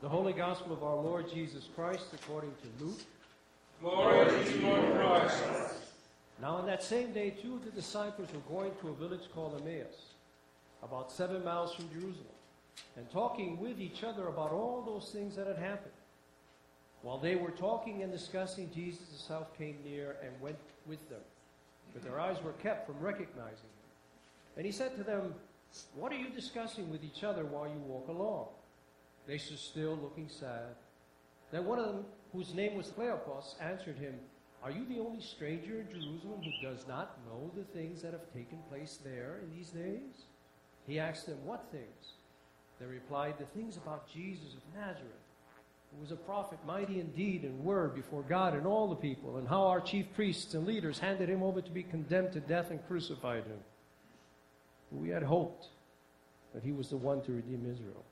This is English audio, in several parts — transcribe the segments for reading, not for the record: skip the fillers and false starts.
The Holy Gospel of our Lord Jesus Christ according to Luke. Glory to you, Lord Christ. Now on that same day, two of the disciples were going to a village called Emmaus, about 7 miles from Jerusalem, and talking with each other about all those things that had happened. While they were talking and discussing, Jesus himself came near and went with them, but their eyes were kept from recognizing him. And he said to them, "What are you discussing with each other while you walk along?" They stood still, looking sad. Then one of them, whose name was Cleopas, answered him, "Are you the only stranger in Jerusalem who does not know the things that have taken place there in these days?" He asked them, "What things?" They replied, "The things about Jesus of Nazareth, who was a prophet, mighty in deed and word before God and all the people, and how our chief priests and leaders handed him over to be condemned to death and crucified him. We had hoped that he was the one to redeem Israel.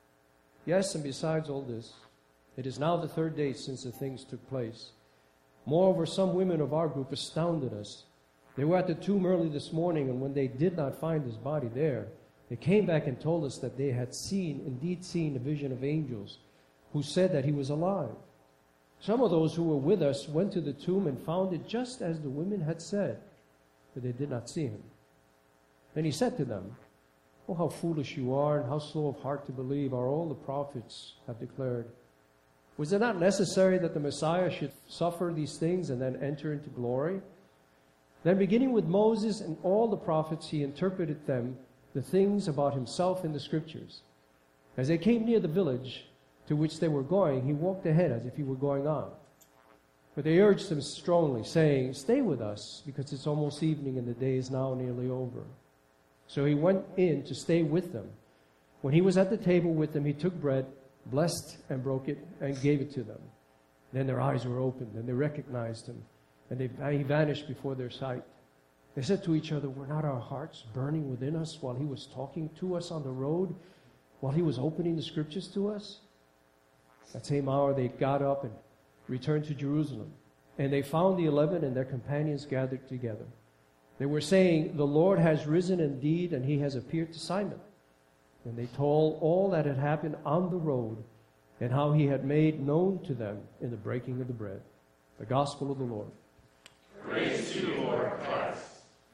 Yes, and besides all this, it is now the 3rd day since the things took place. Moreover, some women of our group astounded us. They were at the tomb early this morning, and when they did not find his body there, they came back and told us that they had indeed seen a vision of angels who said that he was alive. Some of those who were with us went to the tomb and found it just as the women had said, but they did not see him." Then he said to them, "Oh, how foolish you are, and how slow of heart to believe are all the prophets have declared. Was it not necessary that the Messiah should suffer these things and then enter into glory?" Then beginning with Moses and all the prophets, he interpreted them the things about himself in the scriptures. As they came near the village to which they were going, he walked ahead as if he were going on. But they urged him strongly, saying, "Stay with us, because it's almost evening and the day is now nearly over." So he went in to stay with them. When he was at the table with them, he took bread, blessed and broke it, and gave it to them. Then their eyes were opened, and they recognized him, and he vanished before their sight. They said to each other, "Were not our hearts burning within us while he was talking to us on the road, while he was opening the scriptures to us?" That same hour they got up and returned to Jerusalem, and they found the 11 and their companions gathered together. They were saying, "The Lord has risen indeed, and he has appeared to Simon." And they told all that had happened on the road and how he had made known to them in the breaking of the bread. The Gospel of the Lord. Praise to you, Lord Christ.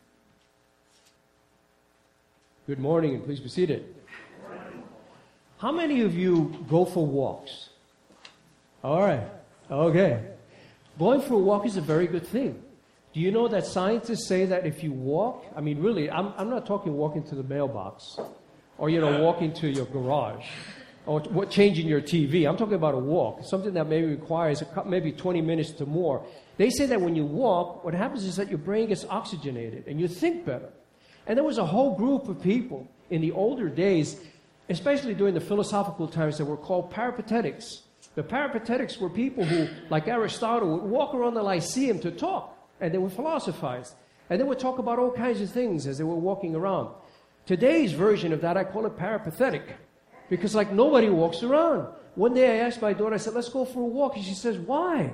Good morning, and please be seated. How many of you go for walks? All right. Okay. Going for a walk is a very good thing. Do you know that scientists say that if you walk, I mean, really, I'm not talking walking to the mailbox or, walking to your garage or changing your TV. I'm talking about a walk, something that maybe requires maybe 20 minutes to more. They say that when you walk, what happens is that your brain gets oxygenated and you think better. And there was a whole group of people in the older days, especially during the philosophical times, that were called Peripatetics. The Peripatetics were people who, like Aristotle, would walk around the Lyceum to talk. And they would philosophize. And they would talk about all kinds of things as they were walking around. Today's version of that, I call it peripatetic. Because like nobody walks around. One day I asked my daughter, I said, "Let's go for a walk." And she says, "Why?"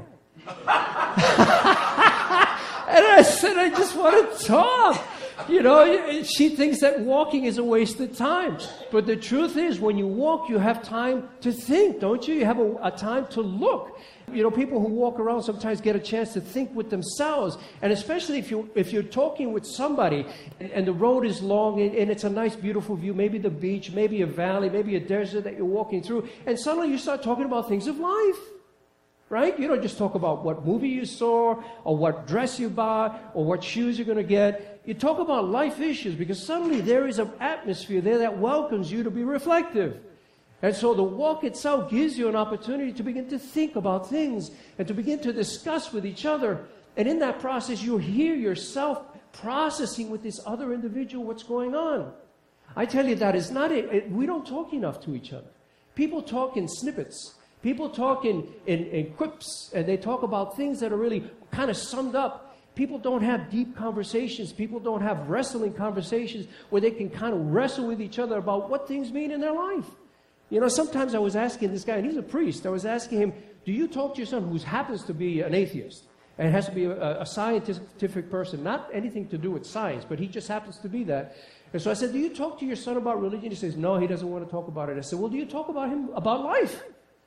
And I said, "I just want to talk." She thinks that walking is a waste of time. But the truth is, when you walk, you have time to think, don't you? You have a time to look. People who walk around sometimes get a chance to think with themselves. And especially if you're talking with somebody and the road is long and it's a nice, beautiful view, maybe the beach, maybe a valley, maybe a desert that you're walking through, and suddenly you start talking about things of life. Right? You don't just talk about what movie you saw or what dress you bought or what shoes you're going to get. You talk about life issues because suddenly there is an atmosphere there that welcomes you to be reflective. And so the walk itself gives you an opportunity to begin to think about things and to begin to discuss with each other. And in that process, you hear yourself processing with this other individual what's going on. I tell you, that is not it. We don't talk enough to each other. People talk in snippets. People talk in quips, and they talk about things that are really kind of summed up. People don't have deep conversations. People don't have wrestling conversations where they can kind of wrestle with each other about what things mean in their life. Sometimes I was asking this guy, and he's a priest, I was asking him, "Do you talk to your son who happens to be an atheist?" And it has to be a scientific person, not anything to do with science, but he just happens to be that. And so I said, "Do you talk to your son about religion?" He says, "No, he doesn't want to talk about it." I said, "Well, do you talk about him about life?"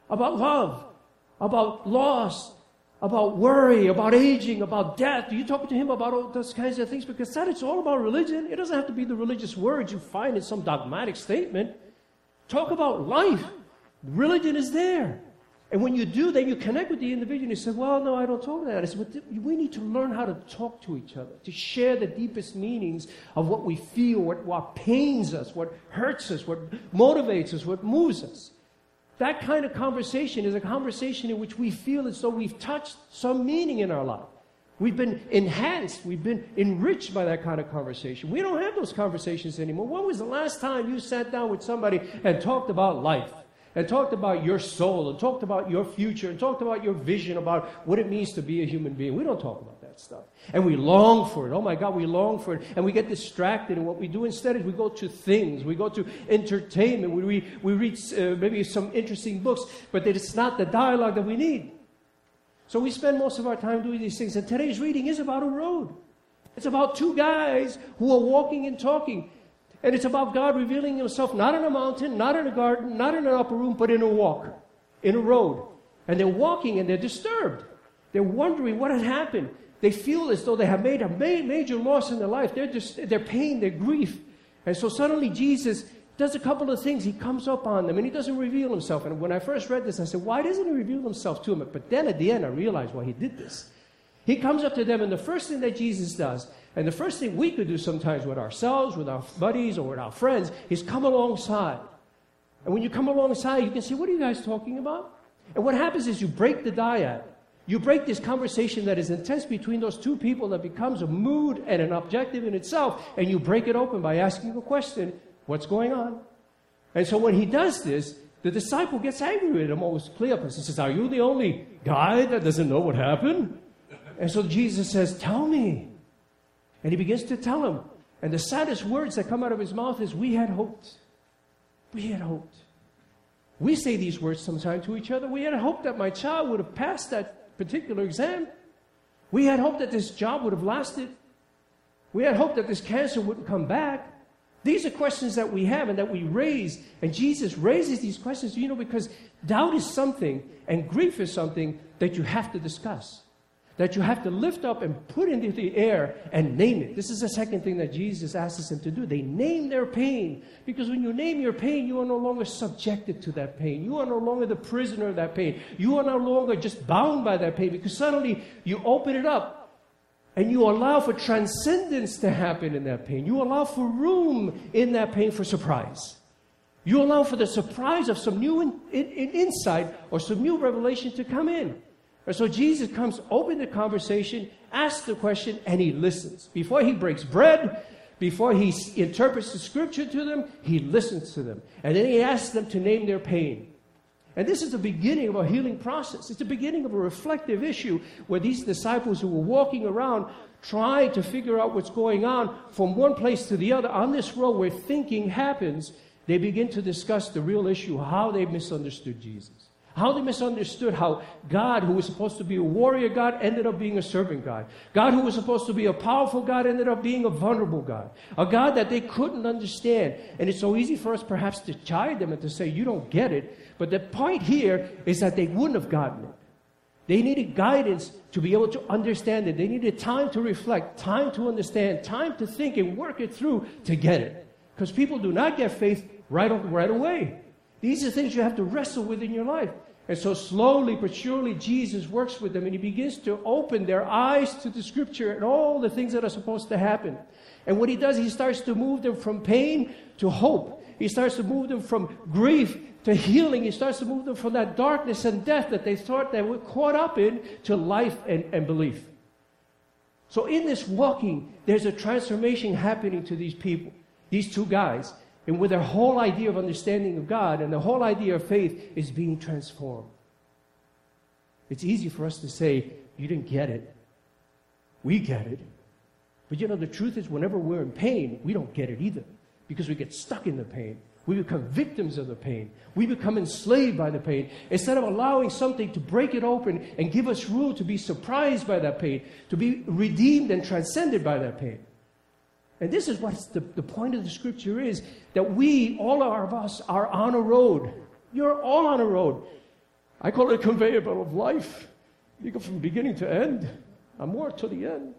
about love, about loss, about worry, about aging, about death? Do you talk to him about all those kinds of things? Because that is all about religion. It doesn't have to be the religious words you find in some dogmatic statement. Talk about life. Religion is there. And when you do, then you connect with the individual and you say, well, no, I don't talk that. I said, well, we need to learn how to talk to each other, to share the deepest meanings of what we feel, what pains us, what hurts us, what motivates us, what moves us. That kind of conversation is a conversation in which we feel as though we've touched some meaning in our life. We've been enhanced. We've been enriched by that kind of conversation. We don't have those conversations anymore. When was the last time you sat down with somebody and talked about life, and talked about your soul, and talked about your future, and talked about your vision about what it means to be a human being? We don't talk about that stuff. And we long for it. Oh my God, we long for it. And we get distracted. And what we do instead is we go to things. We go to entertainment. We read maybe some interesting books, but it's not the dialogue that we need. So we spend most of our time doing these things. And today's reading is about a road. It's about two guys who are walking and talking. And it's about God revealing himself not in a mountain, not in a garden, not in an upper room, but in a walk, in a road. And they're walking and they're disturbed. They're wondering what had happened. They feel as though they have made a major loss in their life. Their pain, their grief. And so suddenly Jesus does a couple of things. He comes up on them and he doesn't reveal himself. And when I first read this, I said, why doesn't he reveal himself to them? But then at the end, I realized why he did this. He comes up to them, and the first thing that Jesus does, and the first thing we could do sometimes with ourselves, with our buddies, or with our friends, is come alongside. And when you come alongside, you can say, what are you guys talking about? And what happens is you break the dyad. You break this conversation that is intense between those two people that becomes a mood and an objective in itself, and you break it open by asking a question, what's going on? And so when he does this, the disciple gets angry with him, almost Cleopas, and says, are you the only guy that doesn't know what happened? And so Jesus says, tell me. And he begins to tell him. And the saddest words that come out of his mouth is, we had hoped. We had hoped. We say these words sometimes to each other. We had hoped that my child would have passed that particular exam. We had hoped that this job would have lasted. We had hoped that this cancer wouldn't come back. These are questions that we have and that we raise. And Jesus raises these questions, because doubt is something and grief is something that you have to discuss, that you have to lift up and put into the air and name it. This is the second thing that Jesus asks them to do. They name their pain. Because when you name your pain, you are no longer subjected to that pain. You are no longer the prisoner of that pain. You are no longer just bound by that pain, because suddenly you open it up and you allow for transcendence to happen in that pain. You allow for room in that pain for surprise. You allow for the surprise of some new insight or some new revelation to come in. And so Jesus comes, opens the conversation, asks the question, and he listens. Before he breaks bread, before he interprets the scripture to them, he listens to them. And then he asks them to name their pain. And this is the beginning of a healing process. It's the beginning of a reflective issue where these disciples who were walking around trying to figure out what's going on from one place to the other on this road where thinking happens, they begin to discuss the real issue, how they misunderstood Jesus. How they misunderstood how God, who was supposed to be a warrior God, ended up being a servant God. God, who was supposed to be a powerful God, ended up being a vulnerable God. A God that they couldn't understand. And it's so easy for us perhaps to chide them and to say, you don't get it. But the point here is that they wouldn't have gotten it. They needed guidance to be able to understand it. They needed time to reflect, time to understand, time to think and work it through to get it. Because people do not get faith right away. These are things you have to wrestle with in your life. And so slowly but surely Jesus works with them, and he begins to open their eyes to the scripture and all the things that are supposed to happen. And what he does, he starts to move them from pain to hope. He starts to move them from grief to healing. He starts to move them from that darkness and death that they thought they were caught up in to life and belief. So in this walking, there's a transformation happening to these people, these two guys. And with their whole idea of understanding of God and the whole idea of faith is being transformed. It's easy for us to say, you didn't get it. We get it. But the truth is, whenever we're in pain, we don't get it either. Because we get stuck in the pain. We become victims of the pain. We become enslaved by the pain. Instead of allowing something to break it open and give us room to be surprised by that pain, to be redeemed and transcended by that pain. And this is what the point of the scripture is, that we, all of us, are on a road. You're all on a road. I call it a conveyor belt of life. You go from beginning to end. I'm more to the end.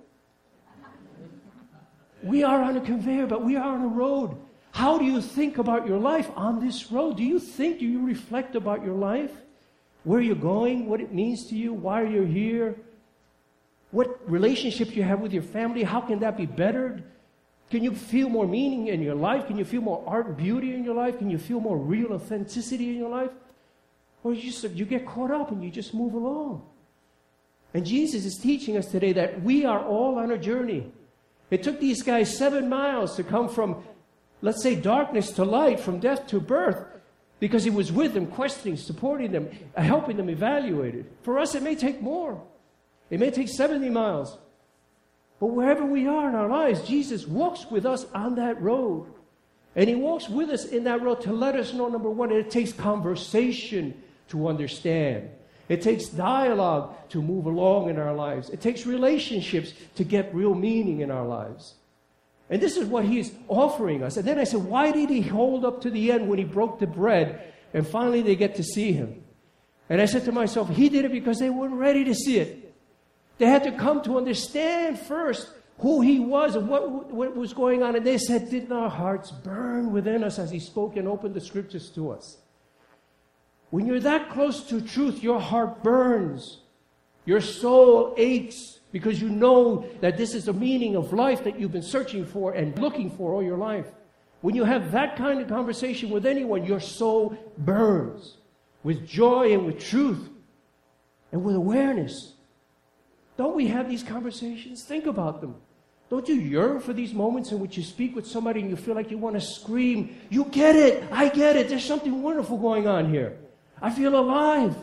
We are on a conveyor belt. We are on a road. How do you think about your life on this road? Do you reflect about your life? Where you're going, what it means to you, why you're here, what relationships you have with your family, how can that be bettered? Can you feel more meaning in your life? Can you feel more art and beauty in your life? Can you feel more real authenticity in your life? Or you get caught up and you just move along. And Jesus is teaching us today that we are all on a journey. It took these guys 7 miles to come from, let's say, darkness to light, from death to birth, because he was with them, questioning, supporting them, helping them evaluate it. For us, it may take more. It may take 70 miles. But wherever we are in our lives, Jesus walks with us on that road. And he walks with us in that road to let us know, number one, it takes conversation to understand. It takes dialogue to move along in our lives. It takes relationships to get real meaning in our lives. And this is what he's offering us. And then I said, why did he hold up to the end when he broke the bread and finally they get to see him? And I said to myself, he did it because they weren't ready to see it. They had to come to understand first who he was and what was going on. And they said, didn't our hearts burn within us as he spoke and opened the scriptures to us? When you're that close to truth, your heart burns. Your soul aches because you know that this is the meaning of life that you've been searching for and looking for all your life. When you have that kind of conversation with anyone, your soul burns with joy and with truth and with awareness. Don't we have these conversations? Think about them. Don't you yearn for these moments in which you speak with somebody and you feel like you want to scream, you get it, I get it, there's something wonderful going on here. I feel alive.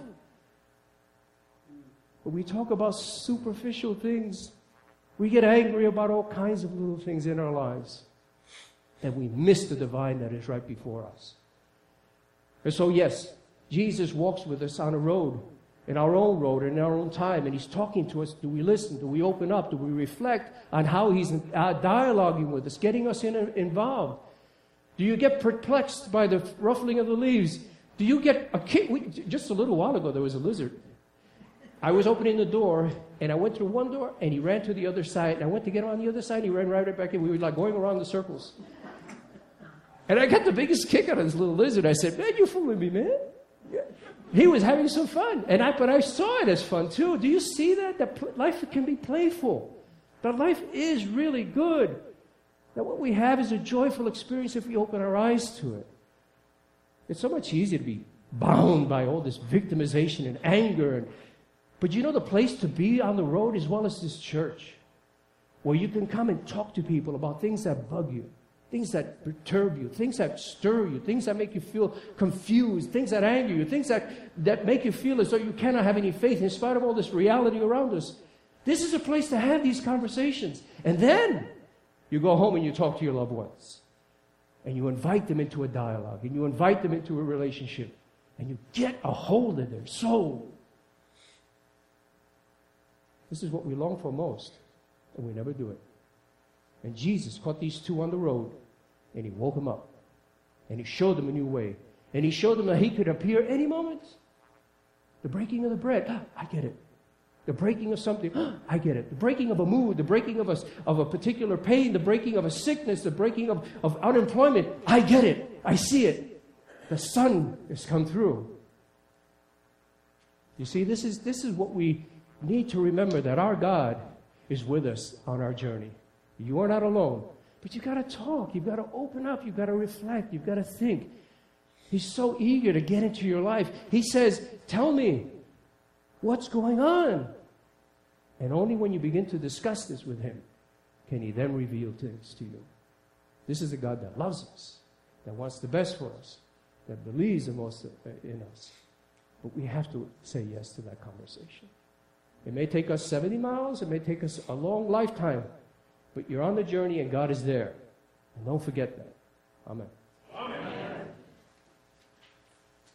But we talk about superficial things. We get angry about all kinds of little things in our lives. And we miss the divine that is right before us. And so, yes, Jesus walks with us on a road, in our own road, in our own time. And he's talking to us. Do we listen? Do we open up? Do we reflect on how he's dialoguing with us, getting us involved? Do you get perplexed by the ruffling of the leaves? Do you get a kick? Just a little while ago, there was a lizard. I was opening the door, and I went through one door, and he ran to the other side. And I went to get him on the other side, and he ran right back in. We were like going around the circles. And I got the biggest kick out of this little lizard. I said, man, you're fooling me, man. Yeah. He was having some fun. But I saw it as fun, too. Do you see that? That life can be playful. That life is really good. That what we have is a joyful experience if we open our eyes to it. It's so much easier to be bound by all this victimization and anger. But you know the place to be on the road as well as this church, where you can come and talk to people about things that bug you, things that perturb you, things that stir you, things that make you feel confused, things that anger you, things that make you feel as though you cannot have any faith in spite of all this reality around us. This is a place to have these conversations. And then you go home and you talk to your loved ones. And you invite them into a dialogue. And you invite them into a relationship. And you get a hold of their soul. This is what we long for most. And we never do it. And Jesus caught these two on the road. And he woke them up. And he showed them a new way. And he showed them that he could appear any moment. The breaking of the bread. I get it. The breaking of something, I get it. The breaking of a mood, the breaking of a particular pain, the breaking of a sickness, the breaking of unemployment, I get it. I see it. The sun has come through. You see, this is what we need to remember, that our God is with us on our journey. You are not alone. But you've got to talk. You've got to open up. You've got to reflect. You've got to think. He's so eager to get into your life. He says, tell me. What's going on? And only when you begin to discuss this with him can he then reveal things to you. This is a God that loves us, that wants the best for us, that believes the most in us. But we have to say yes to that conversation. It may take us 70 miles. It may take us a long lifetime. But you're on the journey and God is there. And don't forget that. Amen.